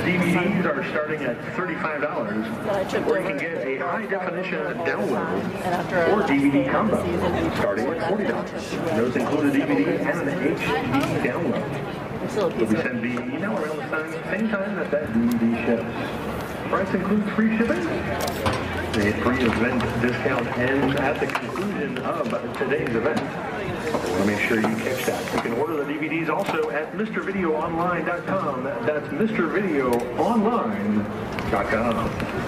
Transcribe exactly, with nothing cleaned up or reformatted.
D V Ds are starting at thirty-five dollars, or you can get a high-definition download or D V D combo starting at forty dollars. Those include a D V D and an H D download. We'll be sending the email around the time, same time that that D V D ships. Price includes free shipping. The free event discount ends at the conclusion of today's event. I want to make sure you catch that. You can order the D V Ds also at Mr Video Online dot com. That's Mr Video Online dot com.